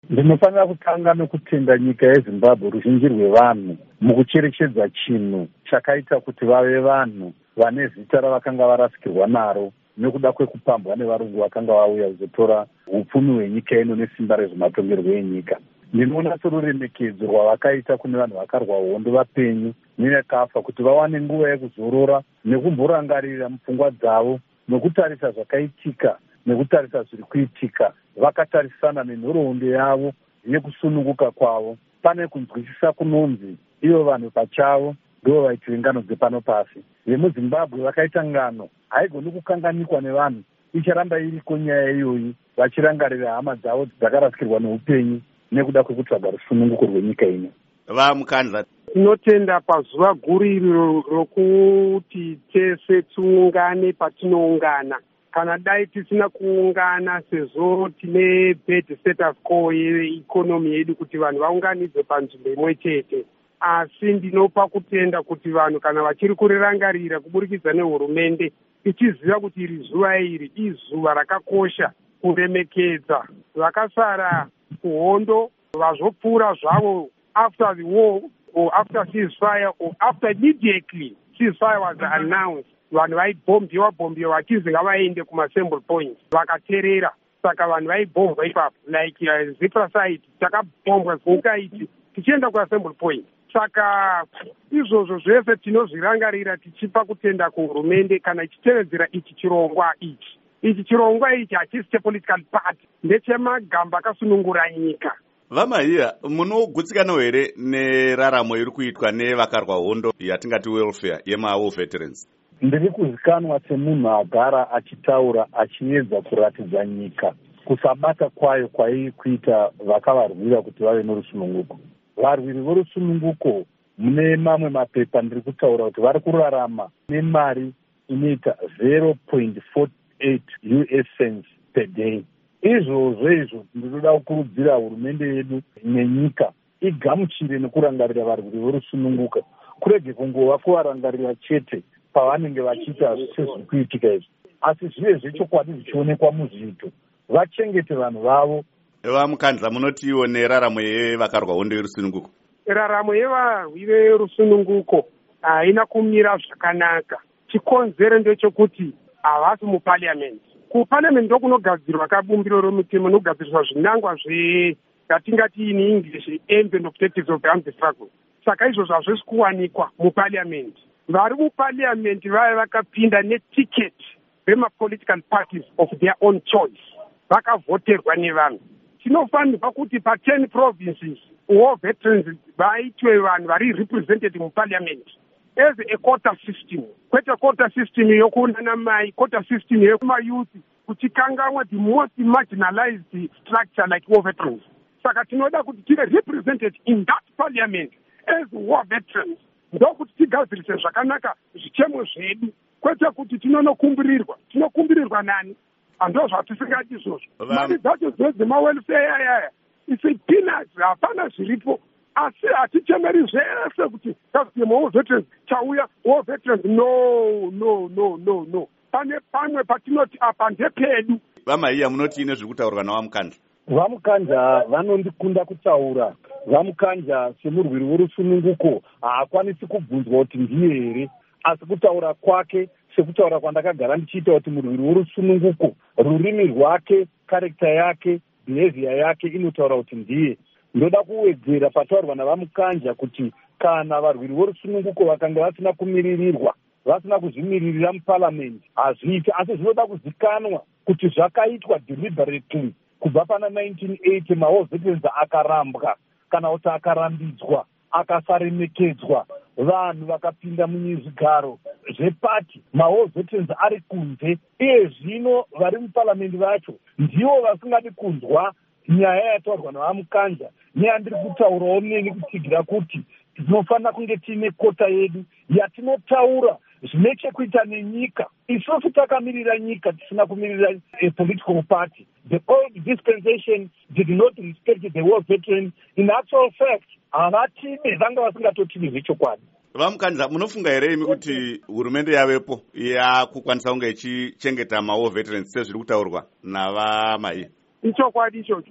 Ndinofanira kutanga nokutenda nyika yeZimbabwe, ruzhinji rwevanhu, mukucherechedza chinhu chakaita kuti vave vanhu vane zita ravakanga varasikirwa naro nekuda kwekupambwa nevarungu vakanga vauya kuzotora upfumi hwenyika ino nesimba rezvematongerwo enyika. Ndinoona soruremekedzo rwavakaita kune vanhu vakarwa hondo vapenyu nevakafa kuti vawane nguva yekuzorora nekumborangarira mupfungwa dzavo nokutarisa zvakaitika nekutarisa zviri kuitika, vakatarisana nenhoroondo yavo yekusununguka kwavo. Pane kunzwisisa kunonzi ivo vanhu pachavo ndivo vaitire ngano dzepano pasi. VemuZimbabwe vakaita ngano haigoni kukanganikwa nevanhu, icharamba iriko nyaya iyoyi, vachirangarira hama dzavo dzakarasikirwa neupenyu nekuda kwekutsvaga rusununguko rwenyika ino. Vamukandla, tinotenda pazuva guru iri rokuti tese tiungane patinoungana. Kana dai tisina kuungana sezvo tine bad status quo yeikonomi yedu kuti vanhu vaunganidze panzvimbo imwe chete. Asi ndinopa kutenda kuti vanhu kana vachiri kurirangarira kuburikidza nehurumende ichiziva kuti iri zuva iri izuva rakakosha kuremekedza vakasara kuhondo, vazopfuura zvavo after the war or after ceasefire or after immediately ceasefire was announced. Vanhu vaibhombiwa vachizi ngavaende kumassembly point vakaterera. Saka vanhu vaibhombwa ipapo like Zipra site takabhombwa nyika ichi tichienda kuassembly point. Saka izvozvo zvese tinozvirangarira tichipa kutenda kuhurumende kana ichitevedzera ichi chirongwa ichi. Ichi chirongwa ichi hachisi chepolitical party, ndechemagamba akasunungura nyika. Vamahiya, munogutsikana here neraramo iri kuitwa nevakarwa hondo yatingati welfare yema-war veterans? Ndiri kuzikanwa semunhu agara achitaura achiedza kuratidza nyika kusabata kwayo kwairi kuita vakavarwira kuti vave norusununguko. Varwiri vorusununguko mune mamwe mapepa ndiri kutaura kuti vari kurarama nemari inoita 0.48 US cents per day. Izvozvo ndinoda kukurudzira hurumende yedu nenyika igamuchire nekurangarira varwiri vorusununguka, kurege kungova kuvarangarira chete pavanenge vachiita sezviri kuitika izvi, asi zvive zvechokwadi zvichionekwa muzviito. Vachengete vanhu vavo. Vamukandla, munotiwo neraramo yevakarwa hondo yerusununguko? Raramo yevarwi verusununguko haina kumira zvakanaka. Chikonzero ndechekuti havasi mupariamendi. Kupariamendi ndokunogadzirwa kabumbiro romutemo nokugadziriswa zvinangwa zvatingati in English aims and objectives of the armed struggle. Saka izvozvo hazvisi kuwanikwa mupariamendi. Vari mupariamendi vaya vakapinda netiketi vemapolitical parties of their own choice, vakavhoterwa nevanhu. Tinofanirwa kuti pa10 provinces war veterans vaitwe vanhu vari represented mupariamendi as a quota system, kwete quota system yokunana mai, quota system yokumayouth, kuchikanganwa the most marginalized structure like war veterans. Saka tinoda kuti tive represented in that parliament as war veterans. Ndokuti tigadzirise zvakanaka zvichemo zvedu, kwete kuti tinokumbirirwa nani. Ando zvatisingati izvozvo. Mari dzacho dzemawelfare yaya isi peanuts, hapana zviripo. Asi hatichemeri zvese kuti war veterans chauya war veterans. No. Pane pamwe patinoti apa ndepedu. Vamahiya, munoti ine zviri kutaurwa naVamukandla? Vamukandla vanondikunda kutaura. Vamukandla semurwiri worusununguko haakwanisi kubvunzwa kuti ndiye here, asi kutaura kwake sekutaura kwandakagara ndichiita kuti murwiri worusununguko, rurimi rwake, karekta yake, behavior yake inotaura kuti ndiye. Ndoda kuwedzera pataurwa naVamukandla kuti kana varwiri vorusununguko vakanga vasina kumiririrwa, vasina kuzvimiririra muparamendi, hazviiti, asi zvinoda kuzikanwa kuti zvakaitwa deliberately. Kubva pana 1980 ma-war veterans akarambwa kana kuti akarambidzwa, akasaremekedzwa, vanhu vakapinda muzvigaro zvepati, ma-war veterans ari kunze. Iye zvino vari muparamendi vacho ndivo vasingadi kunzwa nyaya yataurwa naVamukandla neyandiri kutaurawo neni, kutsigira kuti tinofanira kunge tiine kota yedu yatinotaura zvine chekuita nenyika. Isusu takamirira nyika, tisina kumirira a political party. The old dispensation did not respect the war veteran. In actual fact, havatime vanga vasingatotivi zvechokwadi. Vamukandla, munofunga here imi kuti hurumende yavepo yakukwanisa kunge ichichengeta ma-war veterans sezviri kutaurwa naVamahiya? Ichokwadi ichocho.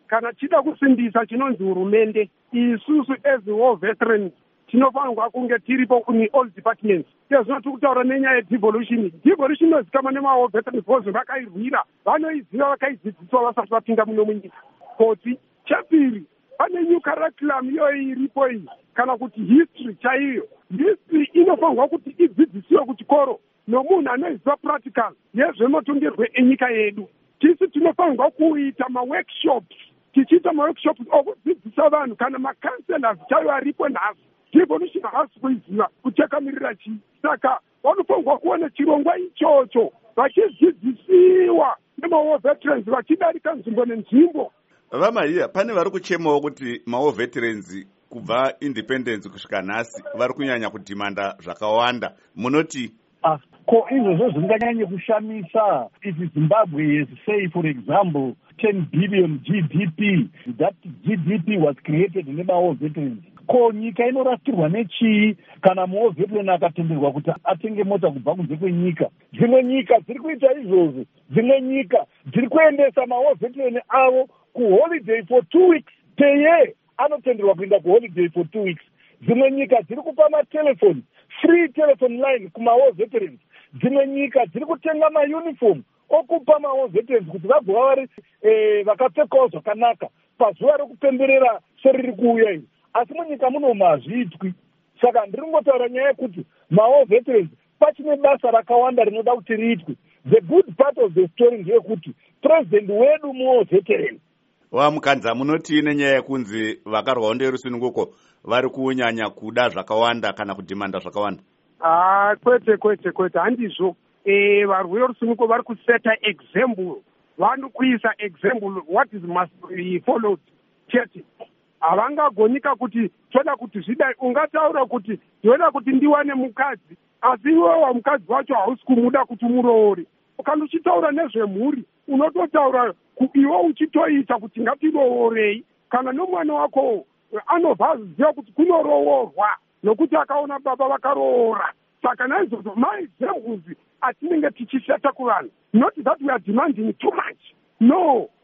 kana tichida kusimbisa chinonzi hurumende, isusu as war veterans tinofanirwa kunge tiripo kune all departments. Sezvino tiri kutaura nenyaya yedevolution. Devolution inozikamwa nemawar veterans because vakairwira, vanoiziva, vakaidzidziswa vasati vapinda muno munyika. Koti chepiri, pane new curriculum iyoyo iripo iyi, kana kuti history chaiyo. History inofanirwa kuti idzidzisiwe kuchikoro nomunhu anoiziva practical yezvematongerwe enyika yedu. Tisi tinofanirwa kuita maworkshops, tichiita maworkshops okudzidzisa vanhu kana macounselors chaivo aripo nhasi. Devolution havasi kuiziva kuchekamirira chii. Saka vanofanirwa kuona chirongwa ichocho vachidzidzisiwa nemawar veterans vachidarika nzvimbo nenzvimbo. Vamaiya, pane vari kuchemawo kuti mawar veterans kubva independence kusvika nhasi vari kunyanya kudhimanda zvakawanda. Munoti ko izvozvo zvinganyanye kushamisa if Zimbabwe has, say for example, 10 billion GDP, that GDP was created nemawar veterans. Ko nyika inorasirwa nechii kana mawar veteran akatenderwa kuti atenge mota kubva kunze kwenyika? Dzimwe nyika dziri kuita izvozvo. Dzimwe nyika dziri kuendesa mawar veteran avo kuholiday for 2 weeks per year. Anotenderwa kuenda kuholiday for 2 weeks. Dzimwe nyika dziri kupa matelefoni, free telephone line kumawar veterans. Dzimwe nyika dziri kutenga mauniform okupa mawar veterans kuti vagova vari vakapfekawo zvakanaka pazuva rekupemberera seriri kuuya iri. Asi munyika muno hazviitwi. Saka ndiri kungotaura nyaya yekuti mawar veterans pachine basa rakawanda rinoda kuti riitwe. The good part of the story ndeyekuti president wedu muwar veteran. Wamukanza, munoti nenyaya yekunzi vakarwa hondo yerusununguko vari kunyanya kuda zvakawanda kana kudhimanda zvakawanda? Kwete handizvo. Varwi verusununguko vari kuseta example, vano kuisa example what is must be followed. Chete havangagonika kuti toda kuti zvidai. Ungataura kuti ndoda kuti ndiwane mukadzi, asi iwewe mukadzi wacho hausi kumuda kuti muroore. Kana uchitaura nezvemhuri unototaura iwe uchitoita kuti ngatiroorei. Kana nomwana wako anobva aziva kuti kunoroorwa nokuti akaona baba vakaroora. Saka naizvozvo maexamples atinenge tichiseta kuvanhu, not that we are demanding too much. No,